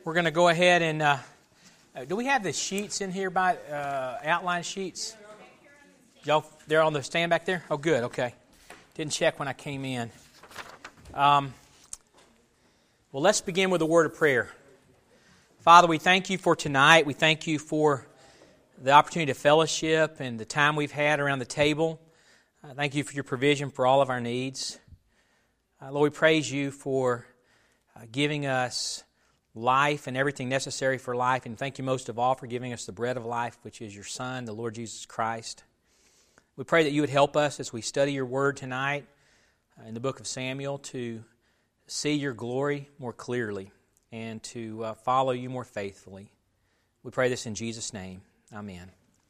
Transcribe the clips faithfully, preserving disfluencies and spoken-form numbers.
We're going to go ahead and, uh, do we have the sheets in here by, uh, outline sheets? Y'all, they're on the stand back there? Oh, good, okay. Didn't check when I came in. Um, well, let's begin with a word of prayer. Father, we thank you for tonight. We thank you for the opportunity to fellowship and the time we've had around the table. Uh, thank you for your provision for all of our needs. Uh, Lord, we praise you for uh, giving us life and everything necessary for life, and thank you most of all for giving us the bread of life, which is your Son, the Lord Jesus Christ. We pray that you would help us as we study your word tonight uh, in the book of Samuel to see your glory more clearly and to uh, follow you more faithfully. We pray this in Jesus' name. Amen.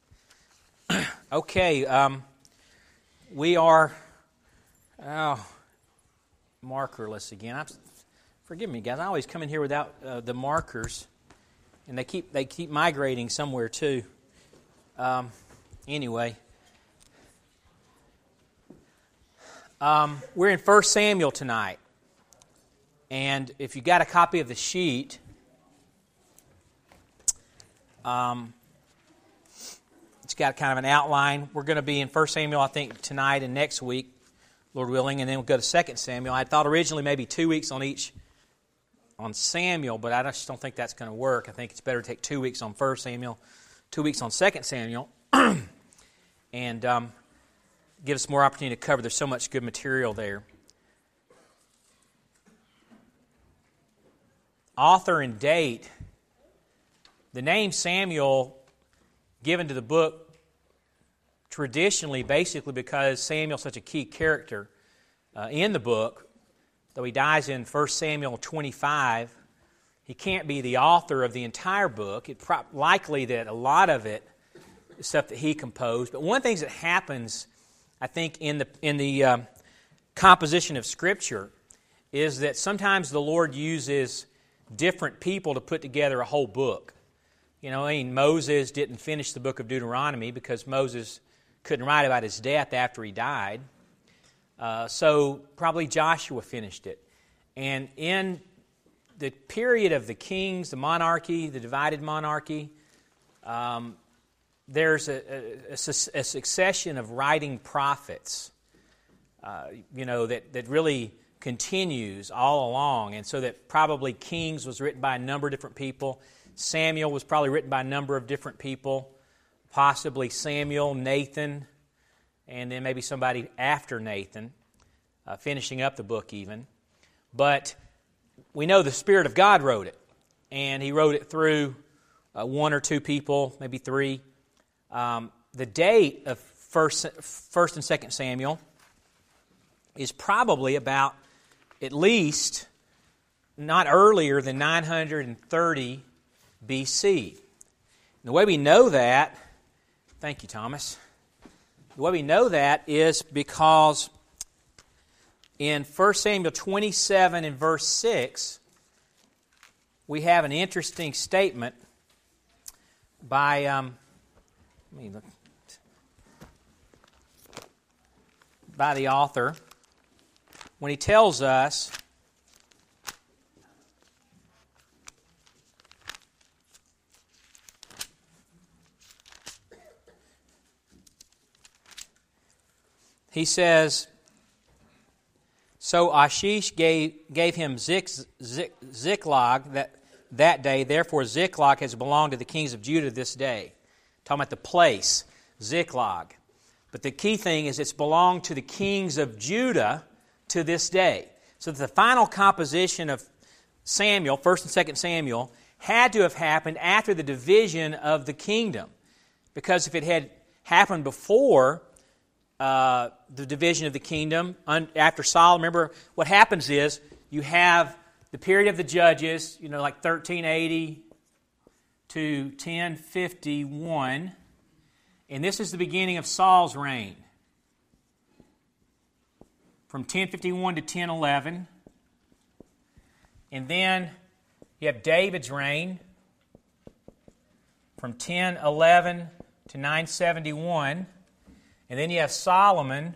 Okay, um, we are oh, markerless again. I'm, forgive me, guys. I always come in here without uh, the markers, and they keep they keep migrating somewhere too. Um, anyway, um, we're in First Samuel tonight, and if you got a copy of the sheet, um, it's got kind of an outline. We're going to be in First Samuel, I think, tonight and next week, Lord willing, and then we'll go to Second Samuel. I thought originally maybe two weeks on each. on Samuel, but I just don't think that's going to work. I think it's better to take two weeks on First Samuel, two weeks on Second Samuel, and um, give us more opportunity to cover. There's so much good material there. Author and date. The name Samuel given to the book traditionally, basically because Samuel's such a key character uh, in the book. Though he dies in First Samuel twenty-five, he can't be the author of the entire book. It's pro- likely that a lot of it is stuff that he composed. But one of the things that happens, I think, in the in the um, composition of Scripture is that sometimes the Lord uses different people to put together a whole book. You know, I mean, Moses didn't finish the book of Deuteronomy because Moses couldn't write about his death after he died. Uh, so probably Joshua finished it. And in the period of the kings, the monarchy, the divided monarchy, um, there's a, a, a, a succession of writing prophets, uh, you know, that, that really continues all along. And so that probably Kings was written by a number of different people. Samuel was probably written by a number of different people, possibly Samuel, Nathan, and then maybe somebody after Nathan, uh, finishing up the book even. But we know the Spirit of God wrote it, and He wrote it through uh, one or two people, maybe three. Um, the date of First, First and Second Samuel is probably about at least not earlier than nine hundred thirty B C. And the way we know that, thank you, Thomas. The way we know that is because in First Samuel twenty-seven and verse six, we have an interesting statement by, um, let me look, by the author when he tells us He says, so Ashish gave, gave him Zik, Zik, Ziklag that, that day. Therefore, Ziklag has belonged to the kings of Judah this day. Talking about the place, Ziklag. But the key thing is it's belonged to the kings of Judah to this day. So the final composition of Samuel, First and Second Samuel, had to have happened after the division of the kingdom. Because if it had happened before Uh, the division of the kingdom after Solomon. Remember, what happens is you have the period of the judges, you know, like thirteen eighty to ten fifty-one, and this is the beginning of Saul's reign. From ten fifty-one to ten eleven, and then you have David's reign from ten eleven to nine seventy-one. And then you have Solomon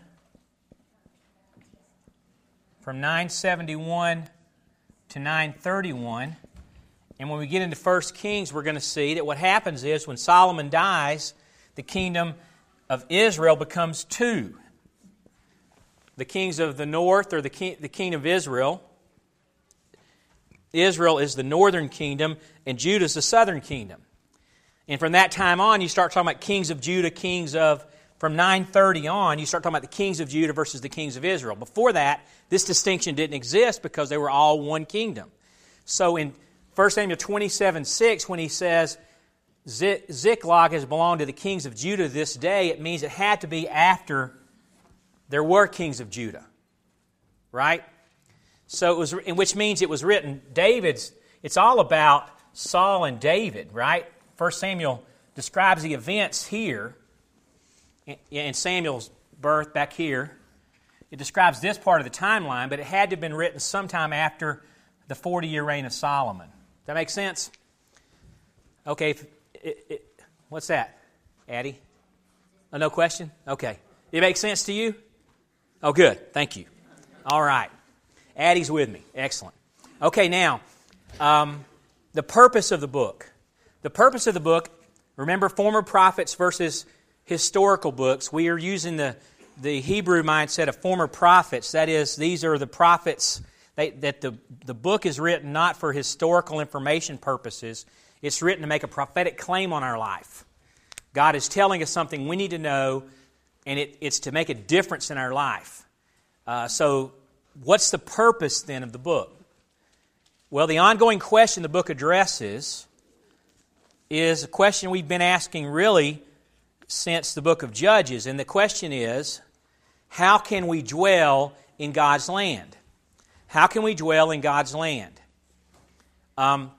from nine seventy-one to nine thirty-one. And when we get into First Kings, we're going to see that what happens is when Solomon dies, the kingdom of Israel becomes two. The kings of the north are the king, the king of Israel. Israel is the northern kingdom, and Judah is the southern kingdom. And from that time on, you start talking about kings of Judah, kings of, from nine thirty on, you start talking about the kings of Judah versus the kings of Israel. Before that, this distinction didn't exist because they were all one kingdom. So in First Samuel twenty-seven six, when he says, Ziklag has belonged to the kings of Judah this day, it means it had to be after there were kings of Judah. Right? So it was, which means it was written, David's, it's all about Saul and David, right? First Samuel describes the events here in Samuel's birth back here. It describes this part of the timeline, but it had to have been written sometime after the forty-year reign of Solomon. Does that make sense? Okay, if, it, it, what's that, Addie? Oh, no question? Okay. It makes sense to you? Oh, good. Thank you. All right. Addie's with me. Excellent. Okay, now, um, the purpose of the book. The purpose of the book, remember, former prophets versus historical books. We are using the, the Hebrew mindset of former prophets. That is, these are the prophets they, that the, the book is written not for historical information purposes. It's written to make a prophetic claim on our life. God is telling us something we need to know, and it, it's to make a difference in our life. Uh, so, what's the purpose then of the book? Well, the ongoing question the book addresses is a question we've been asking really since the book of Judges. And the question is, how can we dwell in God's land? How can we dwell in God's land? Um,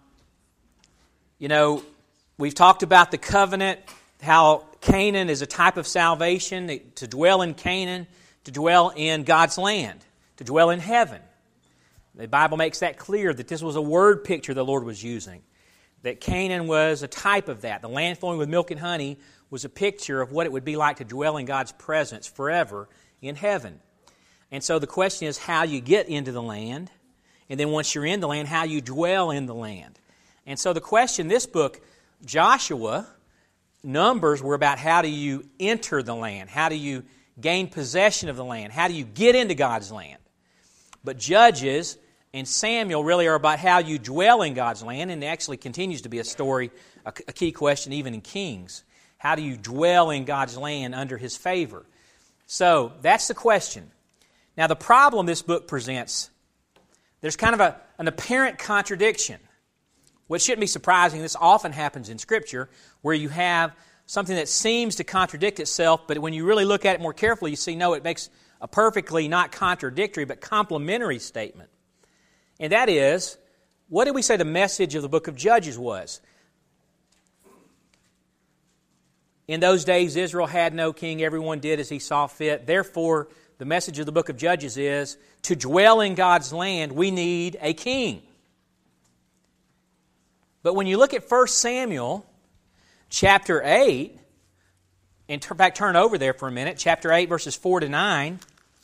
you know, we've talked about the covenant, how Canaan is a type of salvation, to dwell in Canaan, to dwell in God's land, to dwell in heaven. The Bible makes that clear that this was a word picture the Lord was using, that Canaan was a type of that. The land flowing with milk and honey was a picture of what it would be like to dwell in God's presence forever in heaven. And so the question is how you get into the land, and then once you're in the land, how you dwell in the land. And so the question, this book, Joshua, Numbers, were about how do you enter the land, how do you gain possession of the land, how do you get into God's land. But Judges and Samuel really are about how you dwell in God's land, and it actually continues to be a story, a key question even in Kings. How do you dwell in God's land under His favor? So, that's the question. Now, the problem this book presents, there's kind of a, an apparent contradiction. Which shouldn't be surprising. This often happens in Scripture, where you have something that seems to contradict itself, but when you really look at it more carefully, you see, no, it makes a perfectly not contradictory, but complementary statement. And that is, what did we say the message of the book of Judges was? In those days, Israel had no king. Everyone did as he saw fit. Therefore, the message of the book of Judges is, to dwell in God's land, we need a king. But when you look at First Samuel chapter eight, and in fact, turn over there for a minute, chapter eight, verses four to nine,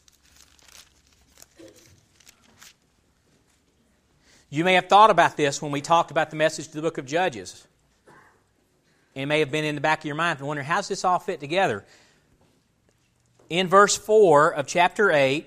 you may have thought about this when we talked about the message to the book of Judges. It may have been in the back of your mind, wondering, how does this all fit together? In verse four of chapter eight,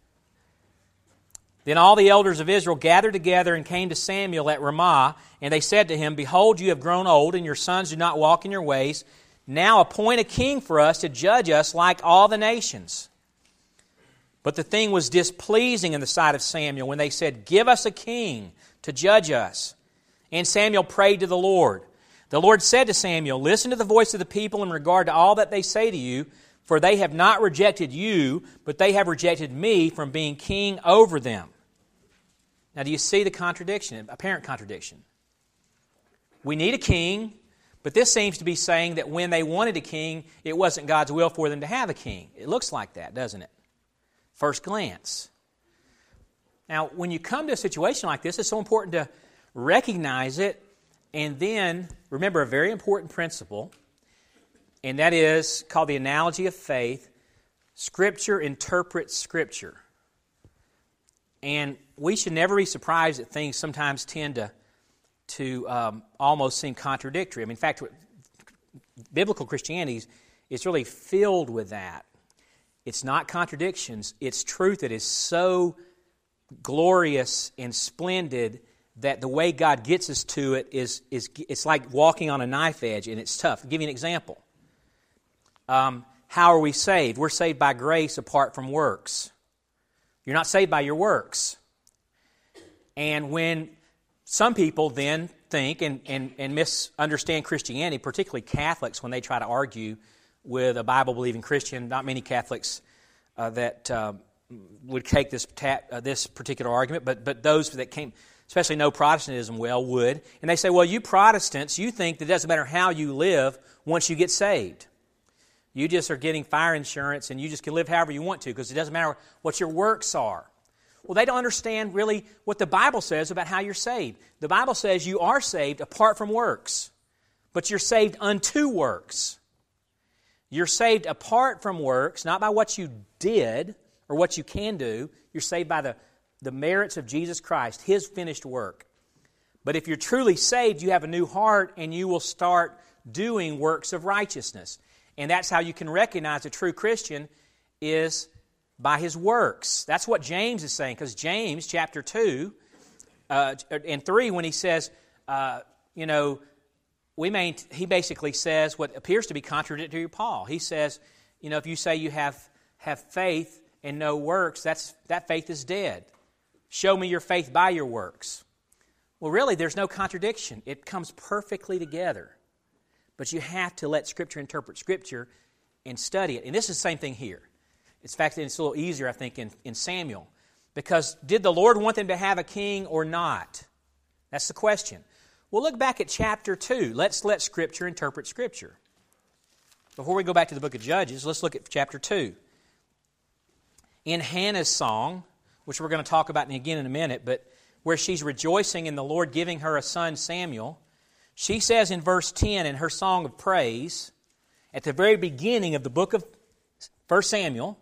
then all the elders of Israel gathered together and came to Samuel at Ramah, and they said to him, Behold, you have grown old, and your sons do not walk in your ways. Now appoint a king for us to judge us like all the nations. But the thing was displeasing in the sight of Samuel when they said, Give us a king to judge us. And Samuel prayed to the Lord. The Lord said to Samuel, Listen to the voice of the people in regard to all that they say to you, for they have not rejected you, but they have rejected me from being king over them. Now, do you see the contradiction, apparent contradiction? We need a king, but this seems to be saying that when they wanted a king, it wasn't God's will for them to have a king. It looks like that, doesn't it? First glance. Now, when you come to a situation like this, it's so important to recognize it and then remember a very important principle, and that is called the analogy of faith. Scripture interprets Scripture. And we should never be surprised that things sometimes tend to, to um, almost seem contradictory. I mean, in fact, biblical Christianity is really filled with that. It's not contradictions. It's truth that is so glorious and splendid that the way God gets us to it is, is it's like walking on a knife edge, and it's tough. I'll give you an example. Um, how are we saved? We're saved by grace apart from works. You're not saved by your works. And when some people then think and, and, and misunderstand Christianity, particularly Catholics, when they try to argue with a Bible-believing Christian, not many Catholics uh, that uh, would take this ta- uh, this particular argument, but but those that came, especially know Protestantism well, would. And they say, well, you Protestants, you think that it doesn't matter how you live once you get saved. You just are getting fire insurance and you just can live however you want to because it doesn't matter what your works are. Well, they don't understand really what the Bible says about how you're saved. The Bible says you are saved apart from works, but you're saved unto works. You're saved apart from works, not by what you did or what you can do. You're saved by the, the merits of Jesus Christ, His finished work. But if you're truly saved, you have a new heart and you will start doing works of righteousness. And that's how you can recognize a true Christian is by his works. That's what James is saying, because James chapter two uh, and three, when he says, uh, you know, we main, he basically says what appears to be contradictory to Paul. He says, you know, if you say you have, have faith and no works, that's that faith is dead. Show me your faith by your works. Well, really, there's no contradiction. It comes perfectly together. But you have to let Scripture interpret Scripture and study it. And this is the same thing here. In fact, it's a little easier, I think, in, in Samuel. Because did the Lord want them to have a king or not? That's the question. Well, look back at chapter two. Let's let Scripture interpret Scripture. Before we go back to the book of Judges, let's look at chapter two. In Hannah's song, which we're going to talk about again in a minute, but where she's rejoicing in the Lord giving her a son, Samuel, she says in verse ten in her song of praise, at the very beginning of the book of First Samuel,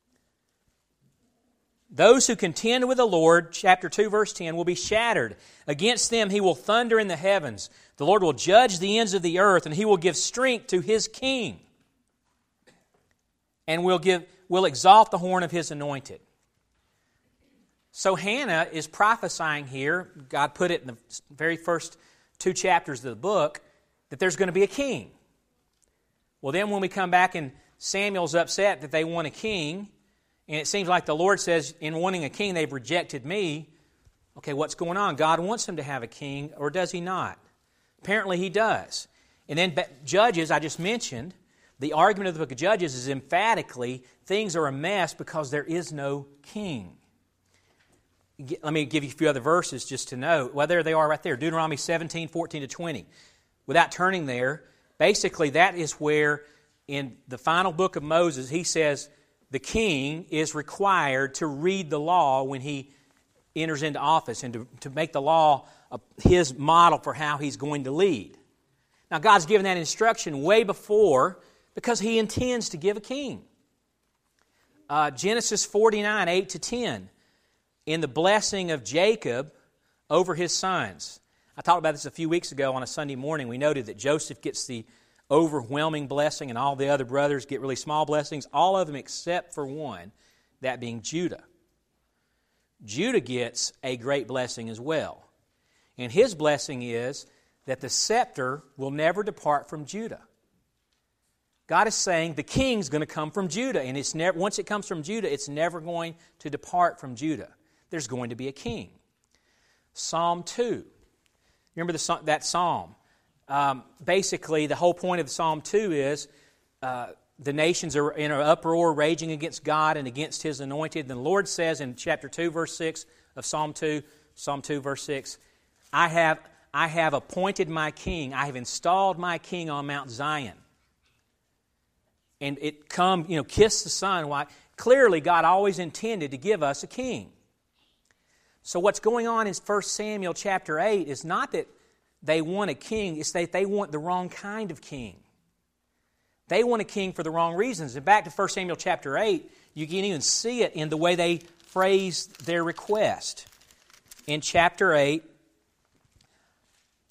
those who contend with the Lord, chapter two, verse ten, will be shattered. Against them He will thunder in the heavens. The Lord will judge the ends of the earth, and He will give strength to His king, and will give will exalt the horn of His anointed. So Hannah is prophesying here, God put it in the very first two chapters of the book, that there's going to be a king. Well, then when we come back and Samuel's upset that they want a king, and it seems like the Lord says, in wanting a king, they've rejected me. Okay, what's going on? God wants them to have a king, or does He not? Apparently He does. And then Judges, I just mentioned, the argument of the book of Judges is emphatically, things are a mess because there is no king. Let me give you a few other verses just to know. Well, there they are right there. Deuteronomy seventeen, fourteen to twenty. Without turning there, basically that is where in the final book of Moses, he says the king is required to read the law when he enters into office and to, to make the law a, his model for how he's going to lead. Now, God's given that instruction way before because He intends to give a king. Uh, Genesis forty-nine, eight to ten. In the blessing of Jacob over his sons. I talked about this a few weeks ago on a Sunday morning. We noted that Joseph gets the overwhelming blessing and all the other brothers get really small blessings, all of them except for one, that being Judah. Judah gets a great blessing as well. And his blessing is that the scepter will never depart from Judah. God is saying the king's going to come from Judah, and it's never, once it comes from Judah, it's never going to depart from Judah. There's going to be a king. Psalm two. Remember the, that psalm? Um, basically, the whole point of Psalm two is uh, the nations are in an uproar, raging against God and against His anointed. And the Lord says in chapter two, verse six of Psalm two, Psalm two, verse six, I have, I have appointed my king, I have installed my king on Mount Zion. And it come, you know, kiss the Son. Why? Clearly, God always intended to give us a king. So what's going on in First Samuel chapter eight is not that they want a king, it's that they want the wrong kind of king. They want a king for the wrong reasons. And back to First Samuel chapter eight, you can even see it in the way they phrase their request. In chapter eight,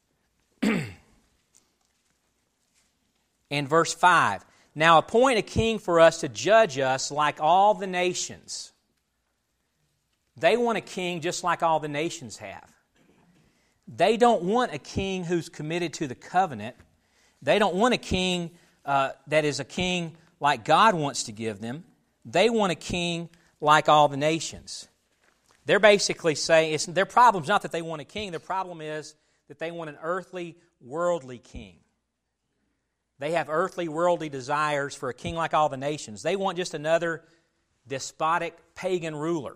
And verse five, now appoint a king for us to judge us like all the nations. They want a king just like all the nations have. They don't want a king who's committed to the covenant. They don't want a king uh, that is a king like God wants to give them. They want a king like all the nations. They're basically saying, it's, their problem's not that they want a king. Their problem is that they want an earthly, worldly king. They have earthly, worldly desires for a king like all the nations. They want just another despotic, pagan ruler.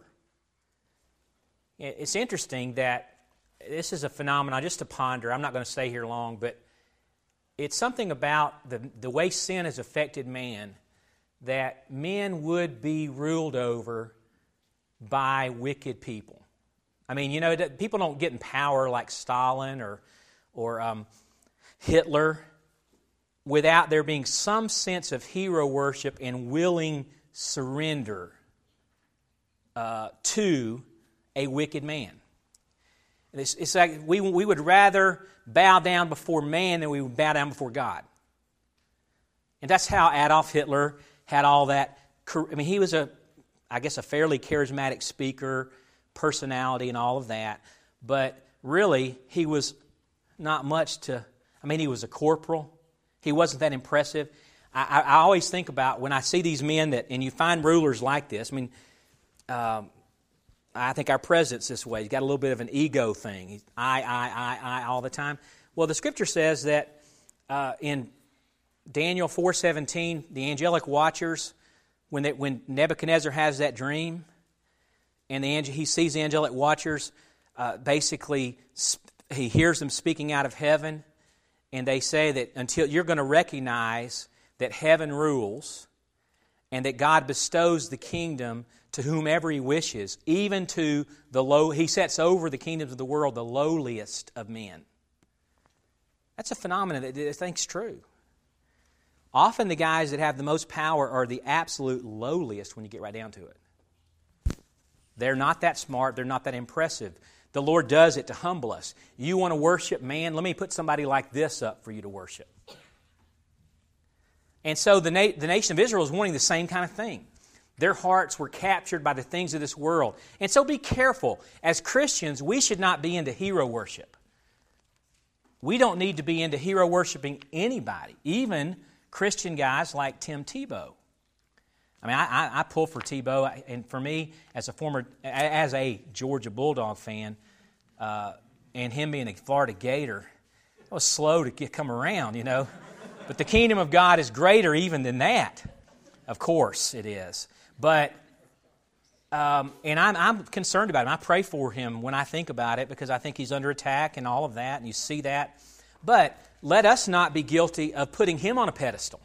It's interesting that this is a phenomenon just to ponder. I'm not going to stay here long, but it's something about the, the way sin has affected man that men would be ruled over by wicked people. I mean, you know, people don't get in power like Stalin or, or um, Hitler without there being some sense of hero worship and willing surrender uh, to a wicked man. It's, it's like we, we would rather bow down before man than we would bow down before God. And that's how Adolf Hitler had all that. I mean, he was a, I guess, a fairly charismatic speaker, personality, and all of that. But really, he was not much to, I mean, he was a corporal. He wasn't that impressive. I, I, I always think about when I see these men that, and you find rulers like this, I mean, um, I think our president's this way. He's got a little bit of an ego thing. He's I, I, I, I all the time. Well, the Scripture says that uh, in Daniel four seventeen, the angelic watchers, when they, when Nebuchadnezzar has that dream, and the he sees the angelic watchers, uh, basically he hears them speaking out of heaven, and they say that until you're going to recognize that heaven rules, and that God bestows the kingdom to whomever He wishes, even to the low. He sets over the kingdoms of the world the lowliest of men. That's a phenomenon that I think's true. Often the guys that have the most power are the absolute lowliest when you get right down to it. They're not that smart. They're not that impressive. The Lord does it to humble us. You want to worship man? Let me put somebody like this up for you to worship. And so the, na- the nation of Israel is wanting the same kind of thing. Their hearts were captured by the things of this world. And so be careful. As Christians, we should not be into hero worship. We don't need to be into hero worshiping anybody, even Christian guys like Tim Tebow. I mean, I, I, I pull for Tebow, and for me, as a former, as a Georgia Bulldog fan, uh, and him being a Florida Gator, I was slow to get come around, you know. But the kingdom of God is greater even than that. Of course, it is. But, um, and I'm, I'm concerned about him. I pray for him when I think about it because I think he's under attack and all of that, and you see that. But let us not be guilty of putting him on a pedestal.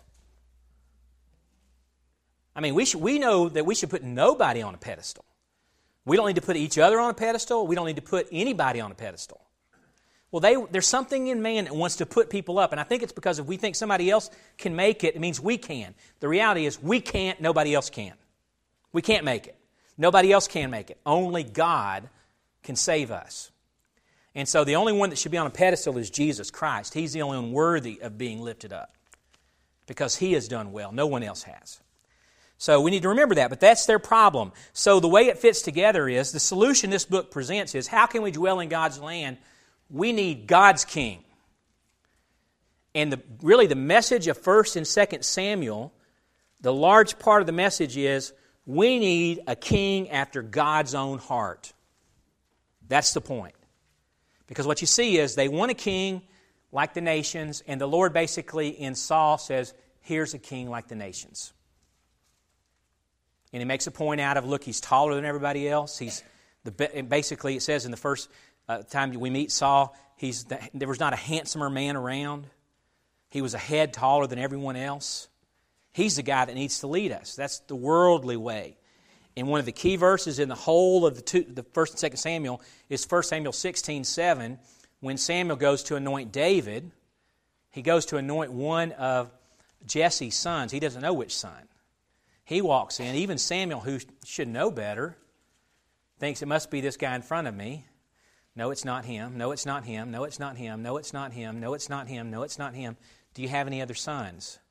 I mean, we should, we know that we should put nobody on a pedestal. We don't need to put each other on a pedestal. We don't need to put anybody on a pedestal. Well, they, there's something in man that wants to put people up, and I think it's because if we think somebody else can make it, it means we can. The reality is we can't, nobody else can. We can't make it. Nobody else can make it. Only God can save us. And so the only one that should be on a pedestal is Jesus Christ. He's the only one worthy of being lifted up because He has done well. No one else has. So we need to remember that, but that's their problem. So the way it fits together is, the solution this book presents is, how can we dwell in God's land? We need God's king. And the, really the message of First and Second Samuel, the large part of the message is, we need a king after God's own heart. That's the point. Because what you see is, they want a king like the nations, and the Lord basically in Saul says, here's a king like the nations. And He makes a point out of, look, he's taller than everybody else. He's the basically it says in the first uh, time we meet Saul, he's the, there was not a handsomer man around. He was a head taller than everyone else. He's the guy that needs to lead us. That's the worldly way. And one of the key verses in the whole of the, two, the First and Second Samuel is First Samuel sixteen seven. When Samuel goes to anoint David, he goes to anoint one of Jesse's sons. He doesn't know which son. He walks in. Even Samuel, who should know better, thinks it must be this guy in front of me. No, it's not him. No, it's not him. No, it's not him. No, it's not him. No, it's not him. No, it's not him. No, it's not him. Do you have any other sons?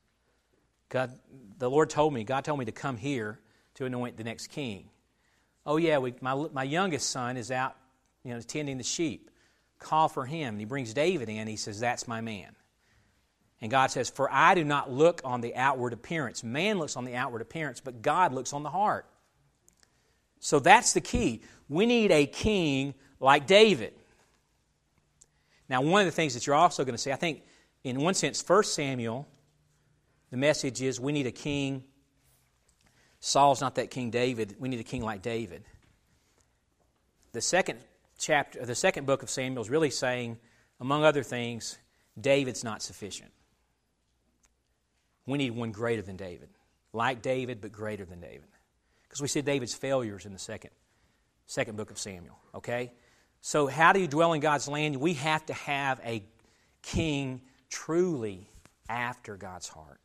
God, the Lord told me, God told me to come here to anoint the next king. Oh yeah, we, my, my youngest son is out, you know, tending the sheep. Call for him. And he brings David in. He says, that's my man. And God says, for I do not look on the outward appearance. Man looks on the outward appearance, but God looks on the heart. So that's the key. We need a king like David. Now, one of the things that you're also going to see, I think, in one sense, First Samuel, the message is we need a king. Saul's not that King David. We need a king like David. The second chapter, the second book of Samuel is really saying, among other things, David's not sufficient. We need one greater than David. Like David, but greater than David. Because we see David's failures in the second, second book of Samuel. Okay? So how do you dwell in God's land? We have to have a king truly after God's heart.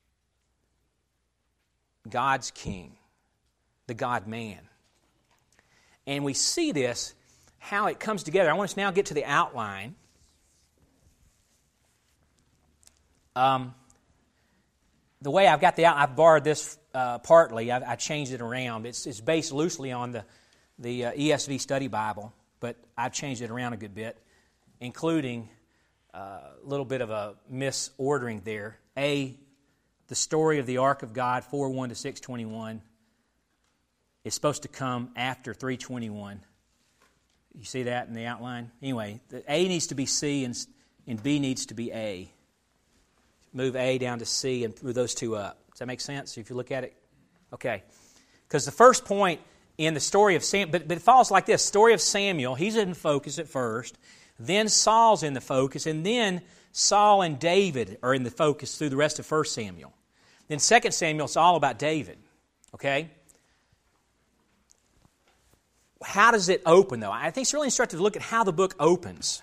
God's king. The God-man. And we see this, how it comes together. I want us now to get to the outline. Um, the way I've got the outline, I've borrowed this uh, partly. I, I changed it around. It's, it's based loosely on the, the uh, E S V Study Bible, but I've changed it around a good bit, including uh, a little bit of a misordering there. A, the story of the Ark of God, four one to six twenty-one, is supposed to come after three twenty-one. You see that in the outline? Anyway, the A needs to be C and, and B needs to be A. Move A down to C and move those two up. Does that make sense if you look at it? Okay. Because the first point in the story of Samuel, but, but it follows like this. Story of Samuel, he's in focus at first. Then Saul's in the focus. And then Saul and David are in the focus through the rest of First Samuel. Then Second Samuel, it's all about David. Okay? How does it open, though? I think it's really instructive to look at how the book opens.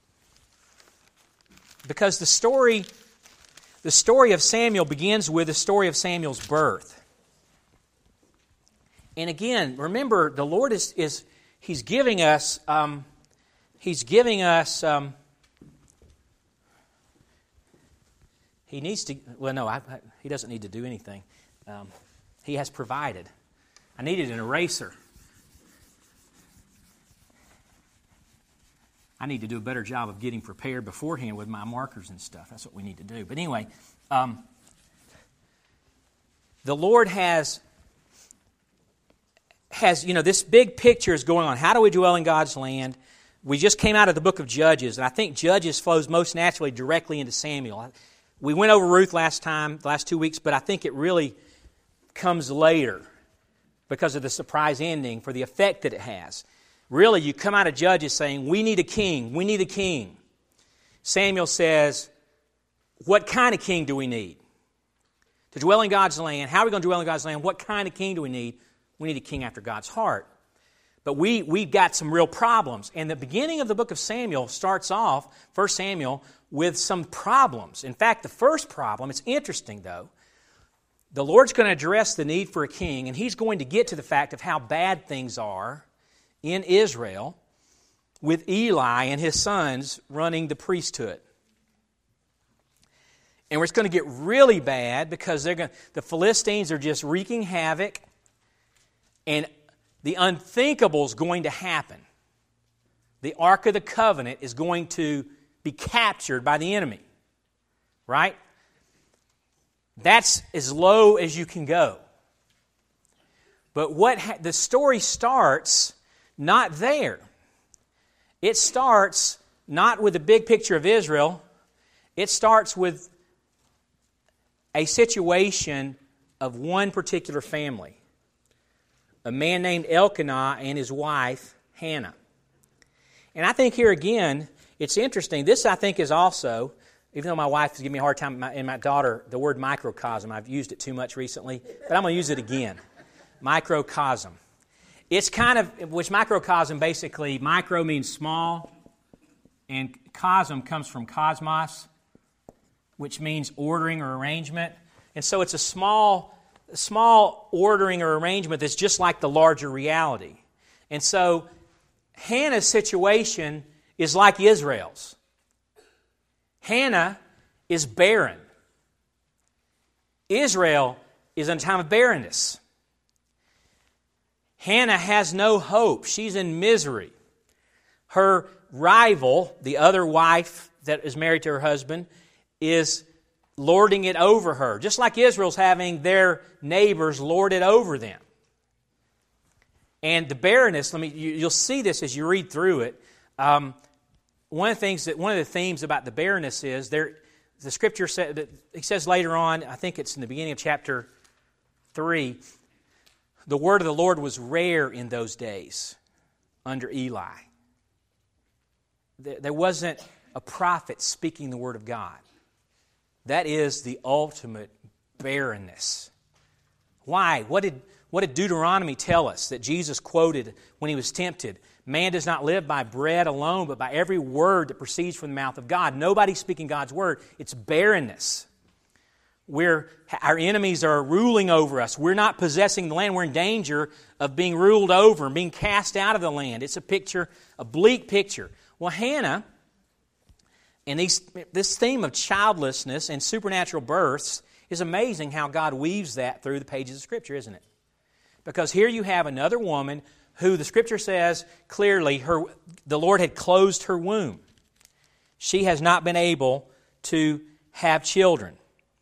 Because the story, the story of Samuel begins with the story of Samuel's birth. And again, remember, the Lord is, is He's giving us, um, He's giving us, um, He needs to, well, no, I, I, He doesn't need to do anything. Um, he has provided. I needed an eraser. I need to do a better job of getting prepared beforehand with my markers and stuff. That's what we need to do. But anyway, um, the Lord has, has, you know, this big picture is going on. How do we dwell in God's land? We just came out of the book of Judges, and I think Judges flows most naturally directly into Samuel. We went over Ruth last time, the last two weeks, but I think it really comes later because of the surprise ending for the effect that it has. Really, you come out of Judges saying, we need a king, we need a king. Samuel says, what kind of king do we need? To dwell in God's land, how are we going to dwell in God's land? What kind of king do we need? We need a king after God's heart. But we, we've got some real problems. And the beginning of the book of Samuel starts off, First Samuel, with some problems. In fact, the first problem, it's interesting though, the Lord's going to address the need for a king, and He's going to get to the fact of how bad things are in Israel with Eli and his sons running the priesthood. And it's going to get really bad because they're going, the Philistines are just wreaking havoc, and the unthinkable is going to happen. The Ark of the Covenant is going to be captured by the enemy. Right? That's as low as you can go. But what ha- the story starts not there. It starts not with the big picture of Israel. It starts with a situation of one particular family. A man named Elkanah and his wife, Hannah. And I think here again, it's interesting. This, I think, is also, even though my wife is giving me a hard time, and my daughter, the word microcosm, I've used it too much recently, but I'm going to use it again. Microcosm. It's kind of, which microcosm basically, micro means small, and cosm comes from cosmos, which means ordering or arrangement. And so it's a small, small ordering or arrangement that's just like the larger reality. And so Hannah's situation is like Israel's. Hannah is barren. Israel is in a time of barrenness. Hannah has no hope. She's in misery. Her rival, the other wife that is married to her husband, is lording it over her, just like Israel's having their neighbors lord it over them. And the barrenness, let me, you, you'll see this as you read through it. Um, one of the things that one of the themes about the barrenness is there. The Scripture said that he says later on, I think it's in the beginning of chapter three, the word of the Lord was rare in those days under Eli. There wasn't a prophet speaking the word of God. That is the ultimate barrenness. Why? What did, what did Deuteronomy tell us that Jesus quoted when he was tempted? Man does not live by bread alone, but by every word that proceeds from the mouth of God. Nobody's speaking God's word. It's barrenness. We're, our enemies are ruling over us. We're not possessing the land. We're in danger of being ruled over and being cast out of the land. It's a picture, a bleak picture. Well, Hannah, and these, this theme of childlessness and supernatural births is amazing how God weaves that through the pages of Scripture, isn't it? Because here you have another woman who the Scripture says clearly her, the Lord had closed her womb. She has not been able to have children.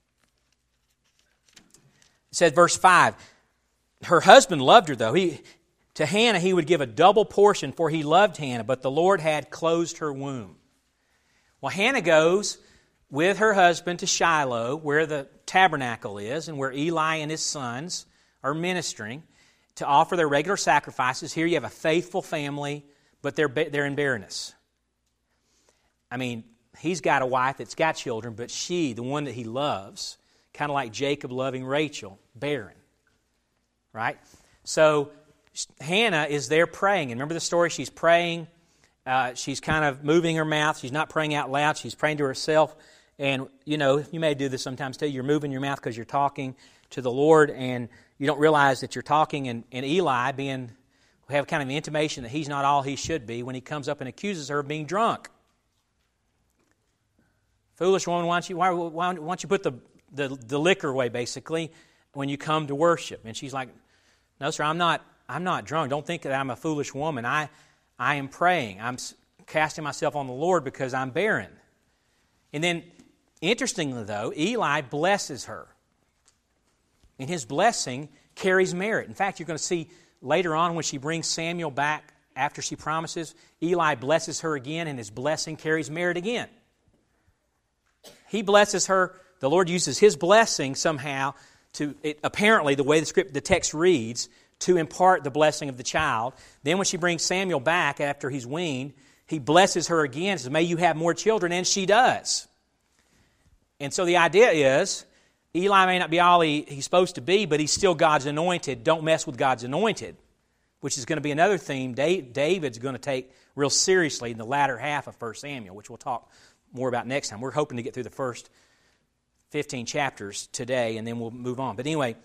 It says, verse five, her husband loved her, though. He, to Hannah he would give a double portion, for he loved Hannah, but the Lord had closed her womb. Well, Hannah goes with her husband to Shiloh, where the tabernacle is, and where Eli and his sons are ministering, to offer their regular sacrifices. Here you have a faithful family, but they're they're in barrenness. I mean, he's got a wife that's got children, but she, the one that he loves, kind of like Jacob loving Rachel, barren. Right? So Hannah is there praying. And remember the story? She's praying. Uh, she's kind of moving her mouth. She's not praying out loud. She's praying to herself. And, you know, you may do this sometimes too. You're moving your mouth because you're talking to the Lord, and you don't realize that you're talking. And, and Eli, being, we have kind of an intimation that he's not all he should be when he comes up and accuses her of being drunk. Foolish woman, why don't you, why, why don't you put the, the, the liquor away, basically, when you come to worship? And she's like, no, sir, I'm not, I'm not drunk. Don't think that I'm a foolish woman. I, I am praying. I'm casting myself on the Lord because I'm barren. And then, interestingly, though, Eli blesses her. And his blessing carries merit. In fact, you're going to see later on when she brings Samuel back after she promises, Eli blesses her again, and his blessing carries merit again. He blesses her. The Lord uses his blessing somehow to, it, apparently, the way the script, the text reads, to impart the blessing of the child. Then when she brings Samuel back after he's weaned, he blesses her again, says, may you have more children, and she does. And so the idea is, Eli may not be all he, he's supposed to be, but he's still God's anointed. Don't mess with God's anointed, which is going to be another theme David's going to take real seriously in the latter half of First Samuel, which we'll talk more about next time. We're hoping to get through the first fifteen chapters today, and then we'll move on. But anyway,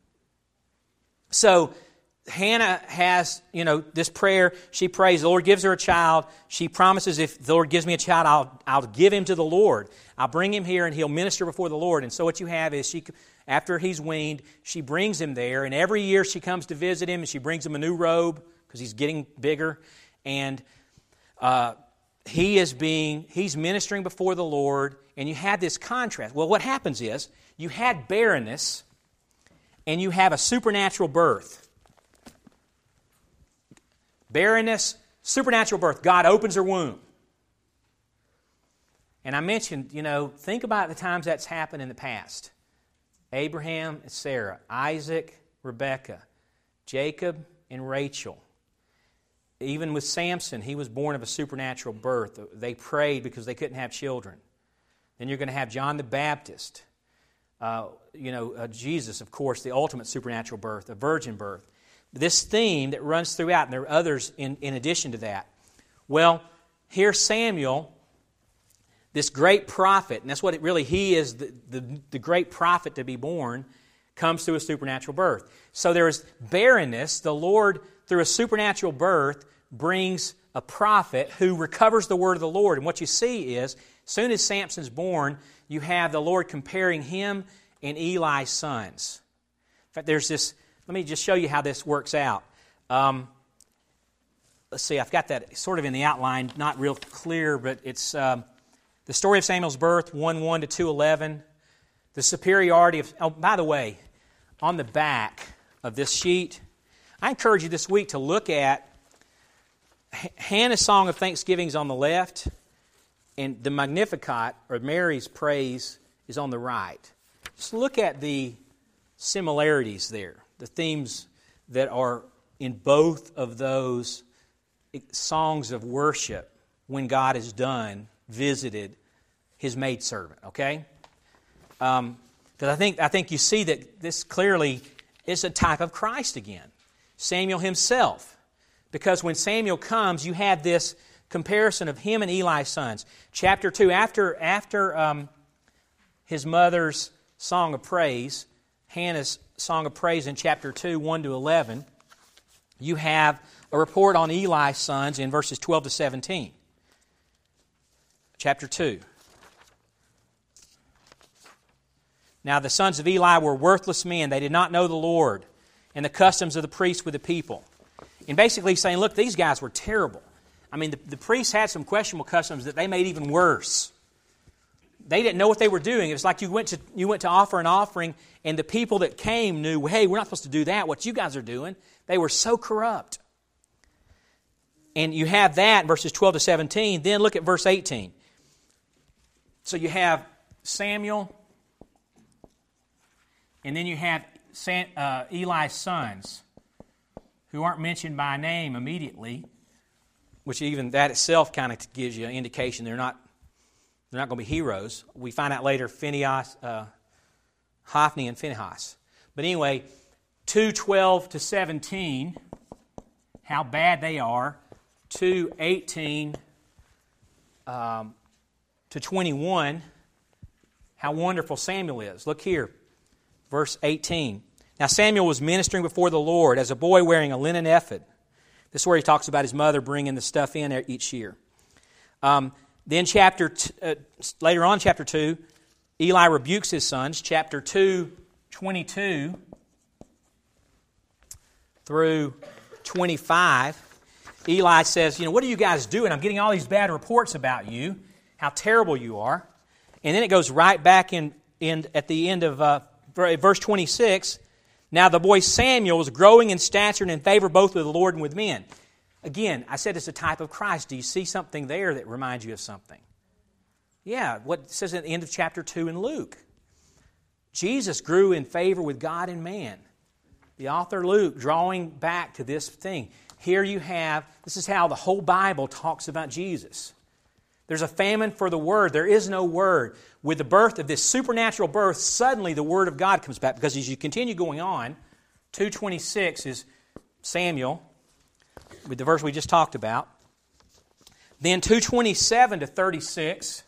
so Hannah has, you know, this prayer. She prays. The Lord gives her a child. She promises, if the Lord gives me a child, I'll, I'll give him to the Lord. I'll bring him here, and he'll minister before the Lord. And so what you have is, she, after he's weaned, she brings him there. And every year she comes to visit him, and she brings him a new robe because he's getting bigger. And uh, he is being, he's ministering before the Lord. And you had this contrast. Well, what happens is, you had barrenness, and you have a supernatural birth. Barrenness, supernatural birth. God opens her womb. And I mentioned, you know, think about the times that's happened in the past. Abraham and Sarah, Isaac, Rebekah, Jacob and Rachel. Even with Samson, he was born of a supernatural birth. They prayed because they couldn't have children. Then you're going to have John the Baptist. Uh, you know, uh, Jesus, of course, the ultimate supernatural birth, a virgin birth. This theme that runs throughout, and there are others in, in addition to that. Well, here Samuel, this great prophet, and that's what it really, he is, the, the, the great prophet to be born, comes through a supernatural birth. So there is barrenness. The Lord, through a supernatural birth, brings a prophet who recovers the word of the Lord. And what you see is, as soon as Samson's born, you have the Lord comparing him and Eli's sons. In fact, there's this, let me just show you how this works out. Um, let's see, I've got that sort of in the outline, not real clear, but it's um, the story of Samuel's birth, one one to two eleven. The superiority of, oh, by the way, on the back of this sheet, I encourage you this week to look at Hannah's Song of Thanksgiving is on the left, and the Magnificat, or Mary's praise, is on the right. Just look at the similarities there, the themes that are in both of those songs of worship when God has done, visited His maidservant, okay? Because um, I think I think you see that this clearly is a type of Christ again. Samuel himself. Because when Samuel comes, you have this comparison of him and Eli's sons. Chapter two, after, after um, his mother's song of praise, Hannah's song of praise in chapter two, one to eleven, you have a report on Eli's sons in verses twelve to seventeen. Chapter two. Now the sons of Eli were worthless men. They did not know the Lord and the customs of the priests with the people. And basically saying, look, these guys were terrible. I mean, the, the priests had some questionable customs that they made even worse. They didn't know what they were doing. It was like you went to you went to offer an offering, and the people that came knew, hey, we're not supposed to do that, what you guys are doing. They were so corrupt. And you have that in verses twelve to seventeen. Then look at verse eighteen. So you have Samuel, and then you have Sam, uh, Eli's sons, who aren't mentioned by name immediately, which even that itself kind of gives you an indication they're not they're not going to be heroes. We find out later Phinehas, uh, Hophni and Phinehas. But anyway, two twelve to seventeen, how bad they are. two eighteen um, to twenty-one, how wonderful Samuel is. Look here, verse eighteen. Now Samuel was ministering before the Lord as a boy wearing a linen ephod. This is where he talks about his mother bringing the stuff in each year. Um, then chapter t- uh, later on, chapter two, Eli rebukes his sons. Chapter two, twenty-two through twenty-five, Eli says, you know, what are you guys doing? I'm getting all these bad reports about you, how terrible you are. And then it goes right back in, in at the end of uh, verse twenty-six. Now the boy Samuel was growing in stature and in favor both with the Lord and with men. Again, I said it's a type of Christ. Do you see something there that reminds you of something? Yeah, what it says at the end of chapter two in Luke. Jesus grew in favor with God and man. The author Luke drawing back to this thing. Here you have, this is how the whole Bible talks about Jesus. There's a famine for the Word. There is no Word. With the birth of this supernatural birth, suddenly the Word of God comes back. Because as you continue going on, two twenty-six is Samuel, with the verse we just talked about. Then two twenty-seven to thirty-six,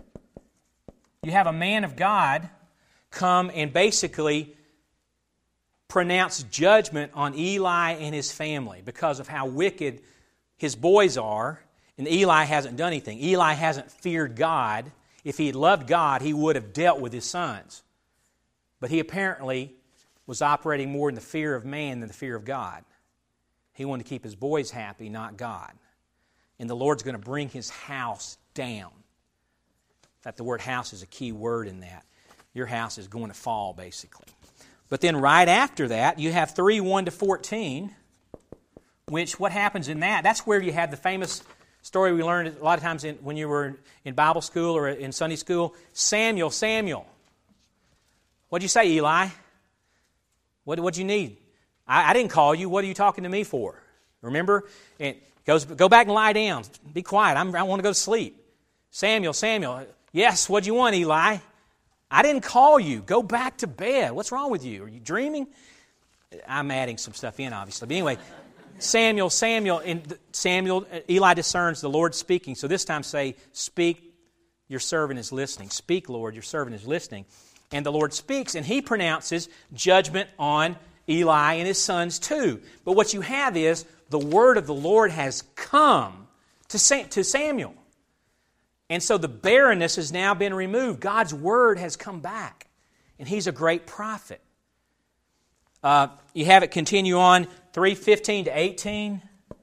you have a man of God come and basically pronounce judgment on Eli and his family because of how wicked his boys are. And Eli hasn't done anything. Eli hasn't feared God. If he had loved God, he would have dealt with his sons. But he apparently was operating more in the fear of man than the fear of God. He wanted to keep his boys happy, not God. And the Lord's going to bring his house down. In fact, the word house is a key word in that. Your house is going to fall, basically. But then right after that, you have three one to fourteen, which what happens in that? That's where you have the famous story we learned a lot of times in, when you were in Bible school or in Sunday school. Samuel, Samuel. What'd you say, Eli? What what'd you need? I, I didn't call you. What are you talking to me for? Remember? And goes, go back and lie down. Be quiet. I'm, I want to go to sleep. Samuel, Samuel. Yes, what'd you want, Eli? I didn't call you. Go back to bed. What's wrong with you? Are you dreaming? I'm adding some stuff in, obviously. But anyway, Samuel, Samuel, and Samuel, Eli discerns the Lord speaking. So this time say, speak, your servant is listening. Speak, Lord, your servant is listening. And the Lord speaks, and he pronounces judgment on Eli and his sons too. But what you have is the word of the Lord has come to Samuel. And so the barrenness has now been removed. God's word has come back. and he's a great prophet. Uh, you have it continue on, three fifteen to eighteen.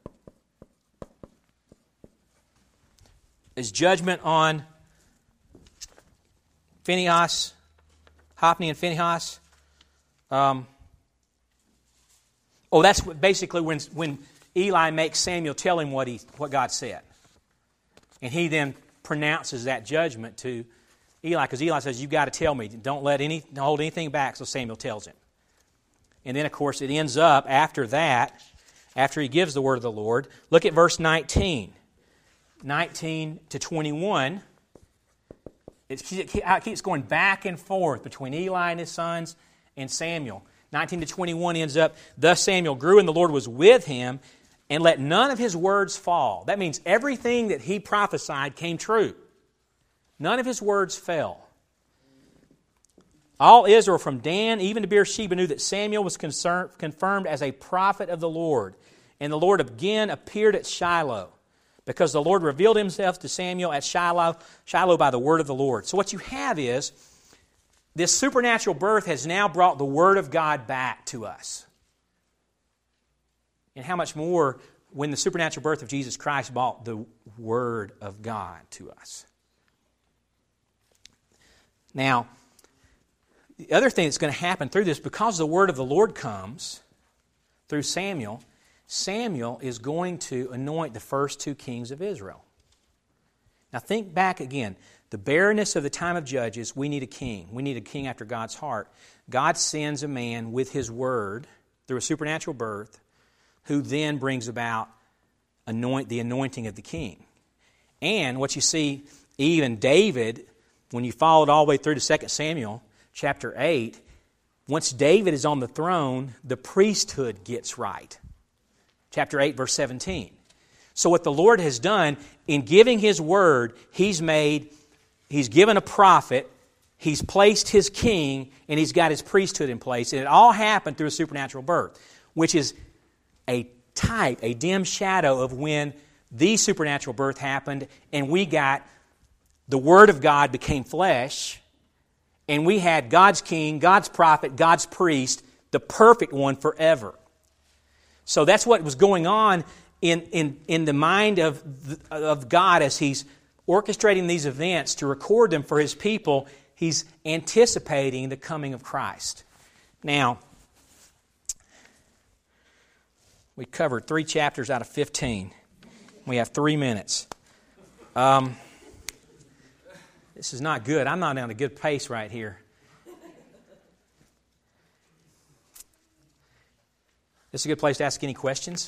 Is judgment on Phinehas, Hophni and Phinehas. Um, oh, that's basically when, when Eli makes Samuel tell him what, he, what God said. And he then pronounces that judgment to Eli, because Eli says, you've got to tell me. Don't let any don't hold anything back, so Samuel tells him. And then, of course, it ends up after that, after he gives the word of the Lord. Look at verse nineteen. nineteen to twenty-one. It keeps going back and forth between Eli and his sons and Samuel. nineteen to twenty-one ends up, thus Samuel grew and the Lord was with him, and let none of his words fall. That means everything that he prophesied came true. None of his words fell. All Israel from Dan even to Beersheba knew that Samuel was concerned, confirmed as a prophet of the Lord. And the Lord again appeared at Shiloh, because the Lord revealed himself to Samuel at Shiloh, Shiloh by the word of the Lord. So what you have is, this supernatural birth has now brought the Word of God back to us. And how much more when the supernatural birth of Jesus Christ brought the Word of God to us. Now, the other thing that's going to happen through this, because the Word of the Lord comes through Samuel, Samuel is going to anoint the first two kings of Israel. Now think back again. The barrenness of the time of Judges, we need a king. We need a king after God's heart. God sends a man with His Word through a supernatural birth, who then brings about anoint the anointing of the king. And what you see, even David, when you followed all the way through to Second Samuel chapter eight, once David is on the throne, the priesthood gets right. Chapter eight, verse seventeen. So what the Lord has done, in giving His Word, He's made, He's given a prophet, He's placed His king, and He's got His priesthood in place. And it all happened through a supernatural birth, which is a type, a dim shadow of when the supernatural birth happened, and we got, the Word of God became flesh, and we had God's king, God's prophet, God's priest, the perfect one forever. So that's what was going on in, in, in the mind of, of God as He's orchestrating these events to record them for His people. He's anticipating the coming of Christ. Now, we covered three chapters out of fifteen. We have three minutes. Um, this is not good. I'm not on a good pace right here. This is a good place to ask any questions.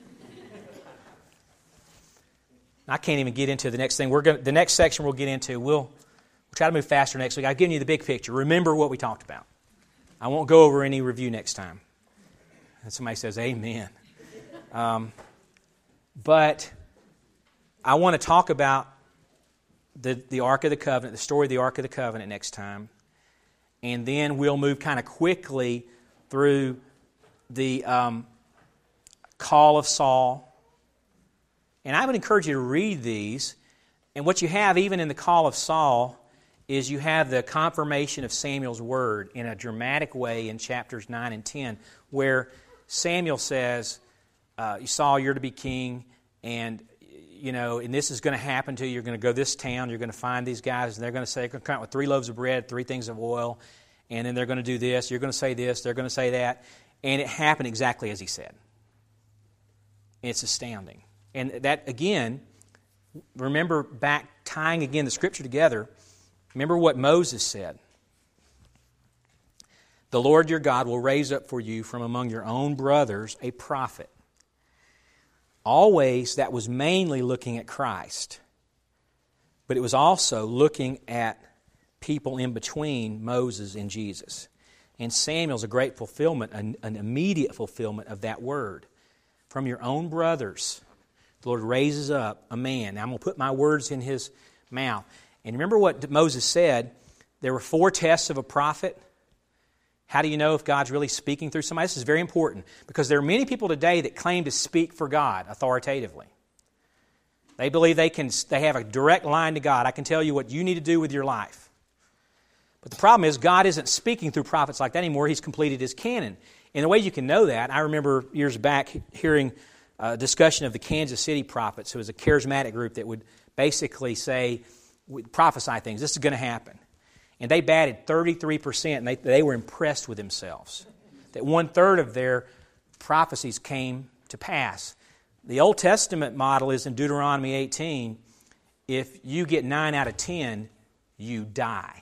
I can't even get into the next thing. We're going the next section we'll get into. We'll, we'll try to move faster next week. I've given you the big picture. Remember what we talked about. I won't go over any review next time. And somebody says, amen. Um, but I want to talk about the, the Ark of the Covenant, the story of the Ark of the Covenant next time. And then we'll move kind of quickly through the um, call of Saul. And I would encourage you to read these. And what you have, even in the call of Saul, is you have the confirmation of Samuel's word in a dramatic way in chapters nine and ten, where Samuel says, uh, Saul, you're to be king, and you know, and this is going to happen to you. You're going to go to this town, you're going to find these guys, and they're going to say, they're going to come out with three loaves of bread, three things of oil, and then they're going to do this, you're going to say this, they're going to say that. And it happened exactly as he said. It's astounding. And that, again, remember back, tying again the Scripture together, remember what Moses said. The Lord your God will raise up for you from among your own brothers a prophet. Always, that was mainly looking at Christ. But it was also looking at people in between Moses and Jesus. And Samuel's a great fulfillment, an, an immediate fulfillment of that word. From your own brothers, the Lord raises up a man. Now I'm going to put my words in his mouth. And remember what Moses said, there were four tests of a prophet. How do you know if God's really speaking through somebody? This is very important, because there are many people today that claim to speak for God authoritatively. They believe they can. They have a direct line to God. I can tell you what you need to do with your life. But the problem is God isn't speaking through prophets like that anymore. He's completed His canon. And the way you can know that, I remember years back hearing a discussion of the Kansas City prophets, who was a charismatic group that would basically say, prophesy things, this is going to happen. And they batted thirty-three percent, and they, they were impressed with themselves. That one-third of their prophecies came to pass. The Old Testament model is in Deuteronomy eighteen, if you get nine out of ten, you die.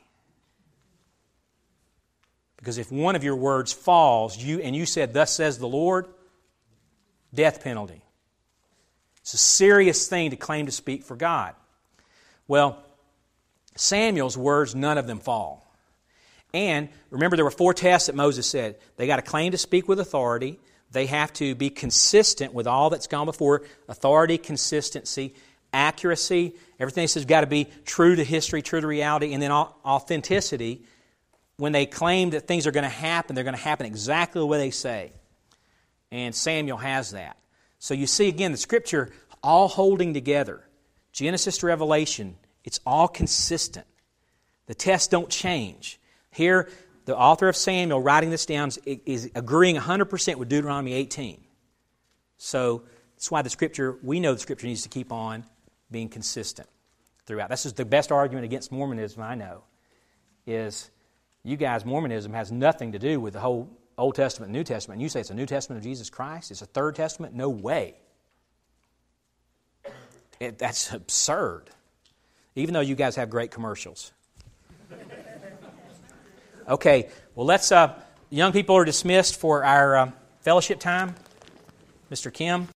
Because if one of your words falls, you and you said, thus says the Lord, death penalty. It's a serious thing to claim to speak for God. Well, Samuel's words, none of them fall. And remember, there were four tests that Moses said. They got to claim to speak with authority. They have to be consistent with all that's gone before. Authority, consistency, accuracy. Everything has got to be true to history, true to reality, and then authenticity. When they claim that things are going to happen, they're going to happen exactly the way they say. And Samuel has that. So you see, again, the Scripture all holding together. Genesis to Revelation, it's all consistent. The tests don't change. Here, the author of Samuel, writing this down, is agreeing one hundred percent with Deuteronomy eighteen. So that's why the Scripture, we know the Scripture needs to keep on being consistent throughout. This is the best argument against Mormonism I know, is you guys, Mormonism has nothing to do with the whole Old Testament and New Testament. And you say it's a New Testament of Jesus Christ? It's a Third Testament? No way. It, that's absurd. Even though you guys have great commercials. Okay, well, let's, uh, young people are dismissed for our uh, fellowship time. Mister Kim.